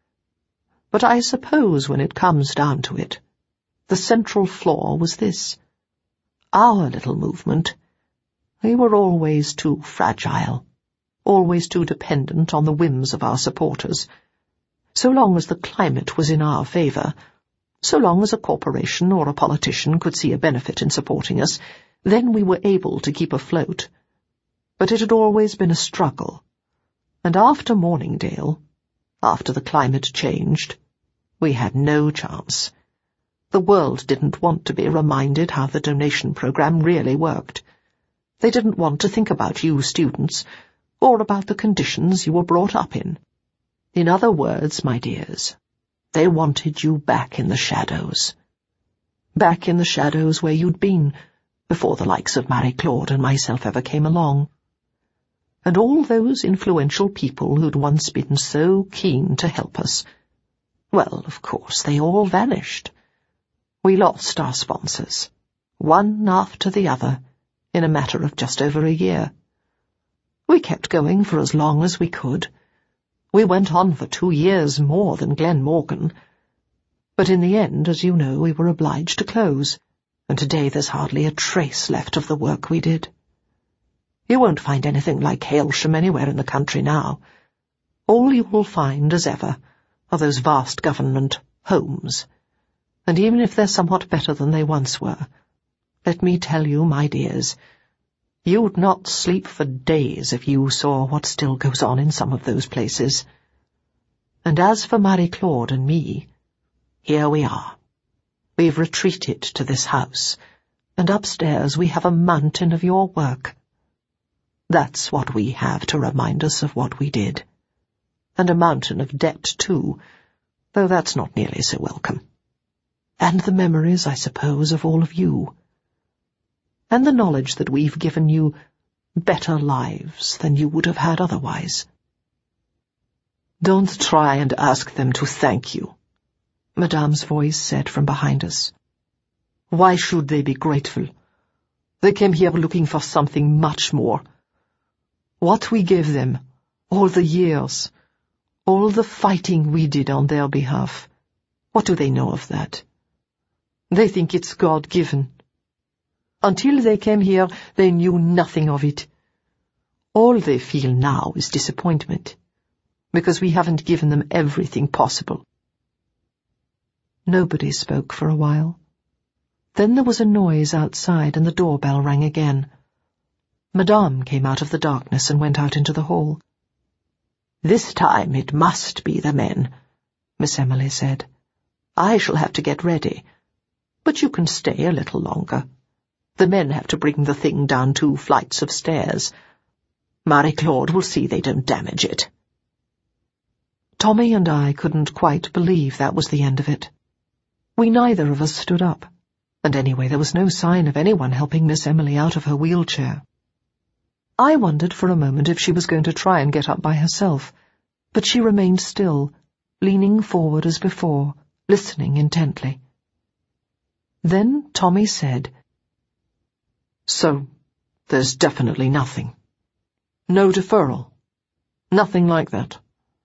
But I suppose when it comes down to it, the central flaw was this. Our little movement, we were always too fragile, always too dependent on the whims of our supporters. So long as the climate was in our favour, so long as a corporation or a politician could see a benefit in supporting us, then we were able to keep afloat. But it had always been a struggle. And after Morningdale, after the climate changed, we had no chance. The world didn't want to be reminded how the donation program really worked. They didn't want to think about you students, or about the conditions you were brought up in. In other words, my dears, they wanted you back in the shadows. Back in the shadows where you'd been, before the likes of Marie Claude and myself ever came along. And all those influential people who'd once been so keen to help us, well, of course, they all vanished. We lost our sponsors, one after the other, in a matter of just over a year. We kept going for as long as we could. We went on for two years more than Glen Morgan. But in the end, as you know, we were obliged to close, and today there's hardly a trace left of the work we did. You won't find anything like Hailsham anywhere in the country now. All you will find, as ever, are those vast government homes. And even if they're somewhat better than they once were, let me tell you, my dears, you'd not sleep for days if you saw what still goes on in some of those places. And as for Marie Claude and me, here we are. We've retreated to this house, and upstairs we have a mountain of your work. That's what we have to remind us of what we did. And a mountain of debt, too, though that's not nearly so welcome. And the memories, I suppose, of all of you. And the knowledge that we've given you better lives than you would have had otherwise. Don't try and ask them to thank you, Madame's voice said from behind us. Why should they be grateful? They came here looking for something much more. What we gave them, all the years, all the fighting we did on their behalf, what do they know of that? They think it's God-given. Until they came here, they knew nothing of it. All they feel now is disappointment, because we haven't given them everything possible. Nobody spoke for a while. Then there was a noise outside and the doorbell rang again. Madame came out of the darkness and went out into the hall. This time it must be the men, Miss Emily said. I shall have to get ready, but you can stay a little longer. The men have to bring the thing down two flights of stairs. Marie Claude will see they don't damage it. Tommy and I couldn't quite believe that was the end of it. We neither of us stood up, and anyway there was no sign of anyone helping Miss Emily out of her wheelchair. I wondered for a moment if she was going to try and get up by herself, but she remained still, leaning forward as before, listening intently. Then Tommy said, So, There's definitely nothing. No deferral. Nothing like that.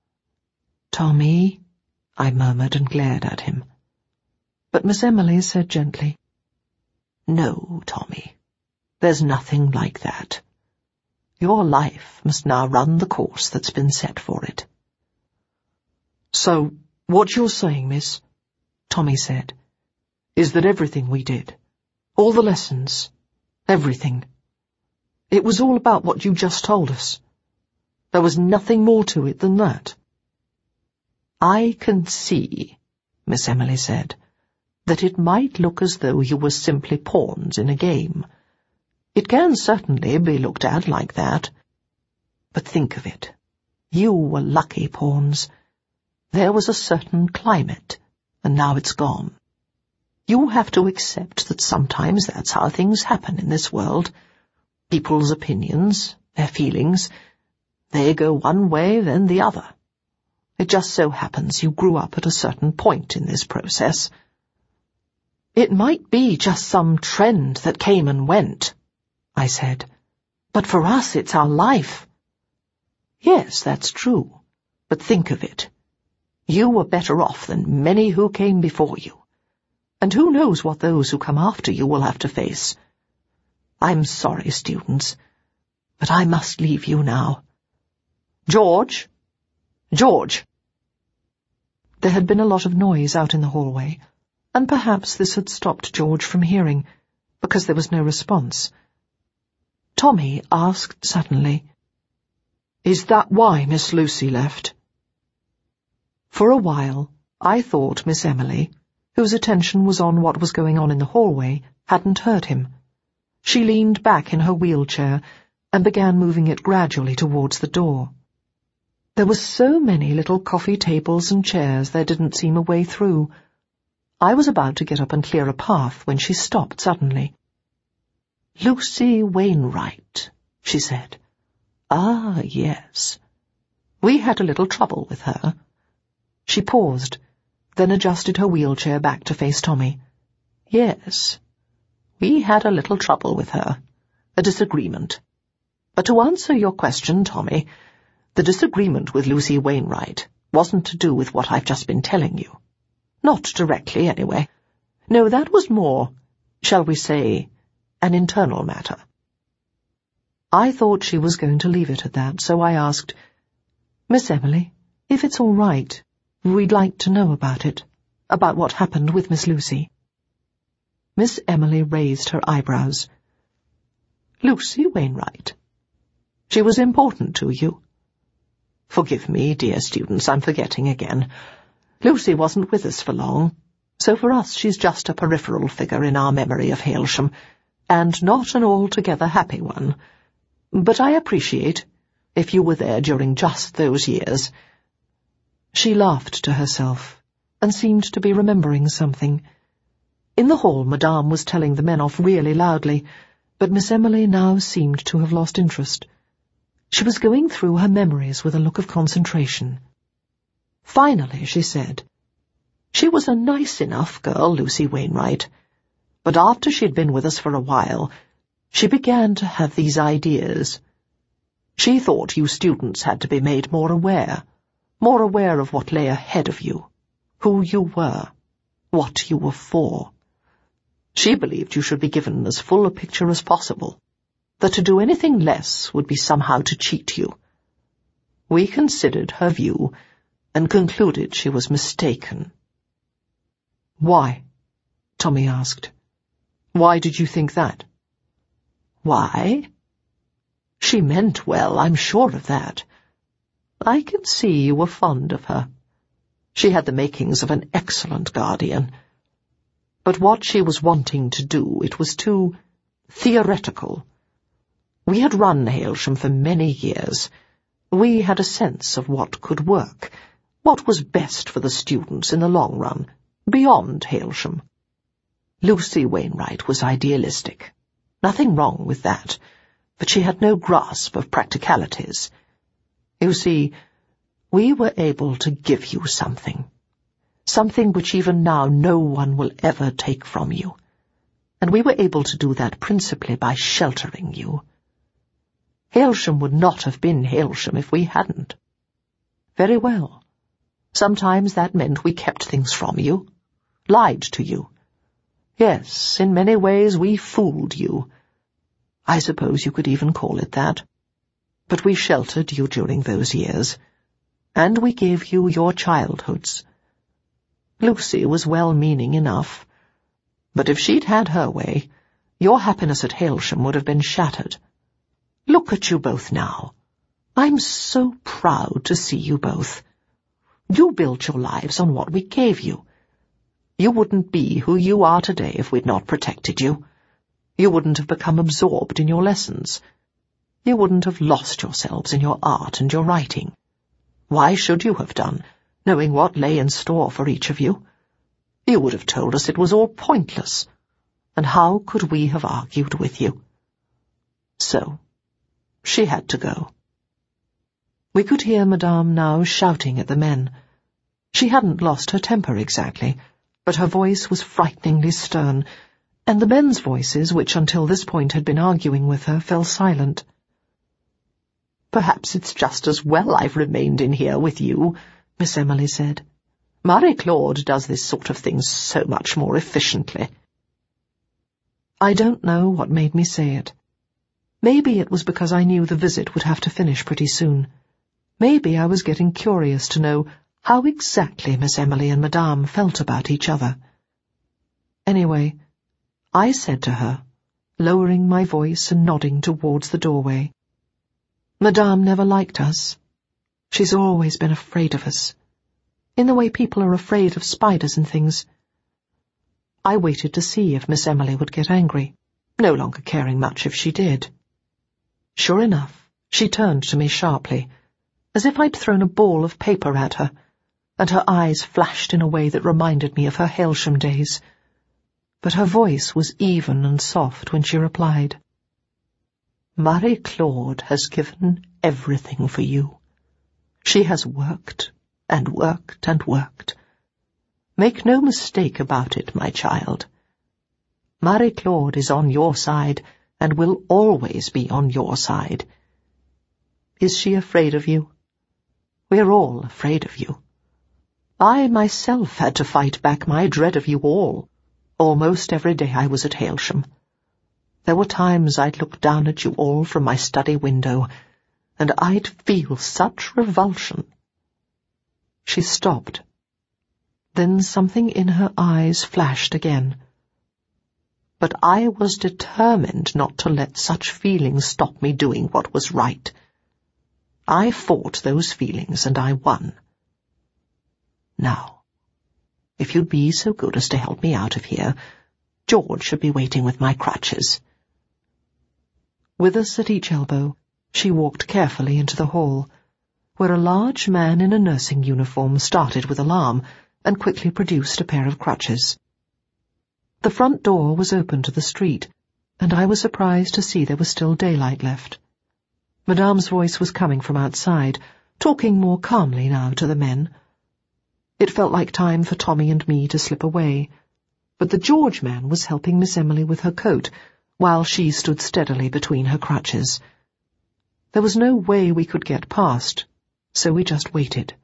Tommy, I murmured and glared at him. But Miss Emily said gently, No, Tommy, there's nothing like that. Your life must now run the course that's been set for it. So, what you're saying, miss, Tommy said, is that everything we did, all the lessons, everything, it was all about what you just told us. There was nothing more to it than that. I can see, Miss Emily said, that it might look as though you were simply pawns in a game. It can certainly be looked at like that. But think of it. You were lucky pawns. There was a certain climate, and now it's gone. You have to accept that sometimes that's how things happen in this world. People's opinions, their feelings, they go one way, then the other. It just so happens you grew up at a certain point in this process. It might be just some trend that came and went, I said. But for us, it's our life. Yes, that's true. But think of it. You were better off than many who came before you. And who knows what those who come after you will have to face. I'm sorry, students, but I must leave you now. George? George! There had been a lot of noise out in the hallway, and perhaps this had stopped George from hearing, because there was no response. Tommy asked suddenly, Is that why Miss Lucy left? For a while, I thought Miss Emily, whose attention was on what was going on in the hallway, hadn't heard him. She leaned back in her wheelchair and began moving it gradually towards the door. There were so many little coffee tables and chairs there didn't seem a way through. I was about to get up and clear a path when she stopped suddenly. Lucy Wainwright, she said. Ah, yes. We had a little trouble with her. She paused, then adjusted her wheelchair back to face Tommy. Yes, we had a little trouble with her, a disagreement. But to answer your question, Tommy, the disagreement with Lucy Wainwright wasn't to do with what I've just been telling you. Not directly, anyway. No, that was more, shall we say, an internal matter. I thought she was going to leave it at that, so I asked, Miss Emily, if it's all right, we'd like to know about it, about what happened with Miss Lucy. Miss Emily raised her eyebrows. Lucy Wainwright. She was important to you. Forgive me, dear students, I'm forgetting again. Lucy wasn't with us for long, so for us she's just a peripheral figure in our memory of Hailsham, and not an altogether happy one. But I appreciate, if you were there during just those years. She laughed to herself, and seemed to be remembering something. In the hall, Madame was telling the men off really loudly, but Miss Emily now seemed to have lost interest. She was going through her memories with a look of concentration. Finally, she said, She was a nice enough girl, Lucy Wainwright, but after she'd been with us for a while, she began to have these ideas. She thought you students had to be made more aware, more aware of what lay ahead of you, who you were, what you were for. She believed you should be given as full a picture as possible, that to do anything less would be somehow to cheat you. We considered her view and concluded she was mistaken. Why? Tommy asked. Why did you think that? Why? She meant well, I'm sure of that. I can see you were fond of her. She had the makings of an excellent guardian. But what she was wanting to do, it was too theoretical. We had run Hailsham for many years. We had a sense of what could work, what was best for the students in the long run, beyond Hailsham. Lucy Wainwright was idealistic. Nothing wrong with that, but she had no grasp of practicalities. You see, we were able to give you something. Something which even now no one will ever take from you. And we were able to do that principally by sheltering you, Hailsham would not have been Hailsham if we hadn't. Very well. Sometimes that meant we kept things from you, lied to you. Yes, in many ways we fooled you. I suppose you could even call it that. But we sheltered you during those years, and we gave you your childhoods. Lucy was well-meaning enough, but if she'd had her way, your happiness at Hailsham would have been shattered. Look at you both now. I'm so proud to see you both. You built your lives on what we gave you. You wouldn't be who you are today if we'd not protected you. You wouldn't have become absorbed in your lessons. You wouldn't have lost yourselves in your art and your writing. Why should you have done, knowing what lay in store for each of you? You would have told us it was all pointless, and how could we have argued with you? So, she had to go. We could hear Madame now shouting at the men. She hadn't lost her temper exactly, but her voice was frighteningly stern, and the men's voices, which until this point had been arguing with her, fell silent. "Perhaps it's just as well I've remained in here with you," Miss Emily said. "Marie-Claude does this sort of thing so much more efficiently." I don't know what made me say it. Maybe it was because I knew the visit would have to finish pretty soon. Maybe I was getting curious to know how exactly Miss Emily and Madame felt about each other. Anyway, I said to her, lowering my voice and nodding towards the doorway, "Madame never liked us. She's always been afraid of us, in the way people are afraid of spiders and things." I waited to see if Miss Emily would get angry, no longer caring much if she did. Sure enough, she turned to me sharply, as if I'd thrown a ball of paper at her, and her eyes flashed in a way that reminded me of her Hailsham days. But her voice was even and soft when she replied, "Marie-Claude has given everything for you. She has worked and worked and worked. Make no mistake about it, my child. Marie-Claude is on your side and will always be on your side. Is she afraid of you? We're all afraid of you. I myself had to fight back my dread of you all, almost every day I was at Hailsham. There were times I'd look down at you all from my study window, and I'd feel such revulsion." She stopped. Then something in her eyes flashed again. But I was determined not to let such feelings stop me doing what was right. I fought those feelings, and I won. Now, if you'd be so good as to help me out of here, George should be waiting with my crutches." With us at each elbow, she walked carefully into the hall, where a large man in a nursing uniform started with alarm and quickly produced a pair of crutches. The front door was open to the street, and I was surprised to see there was still daylight left. Madame's voice was coming from outside, talking more calmly now to the men. It felt like time for Tommy and me to slip away, but the George man was helping Miss Emily with her coat, while she stood steadily between her crutches. There was no way we could get past, so we just waited.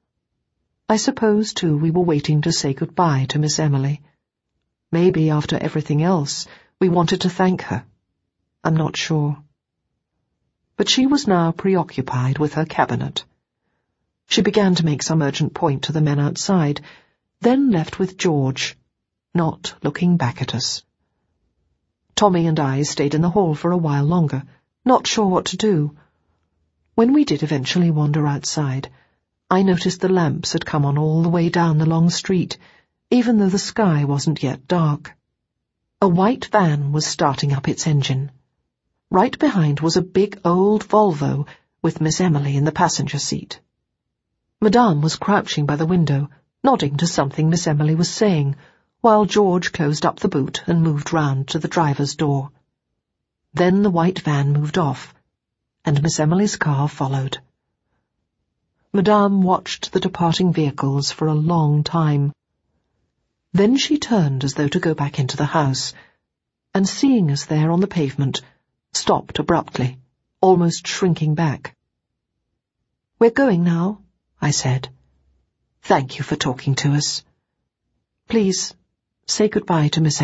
I suppose, too, we were waiting to say goodbye to Miss Emily. Maybe, after everything else, we wanted to thank her. I'm not sure. But she was now preoccupied with her cabinet. She began to make some urgent point to the men outside, then left with George, not looking back at us. Tommy and I stayed in the hall for a while longer, not sure what to do. When we did eventually wander outside, I noticed the lamps had come on all the way down the long street, even though the sky wasn't yet dark. A white van was starting up its engine. Right behind was a big old Volvo, with Miss Emily in the passenger seat. Madame was crouching by the window, nodding to something Miss Emily was saying, while George closed up the boot and moved round to the driver's door. Then the white van moved off, and Miss Emily's car followed. Madame watched the departing vehicles for a long time. Then she turned as though to go back into the house, and seeing us there on the pavement, stopped abruptly almost shrinking back. "We're going now," I said. "Thank you for talking to us. Please, say goodbye to Miss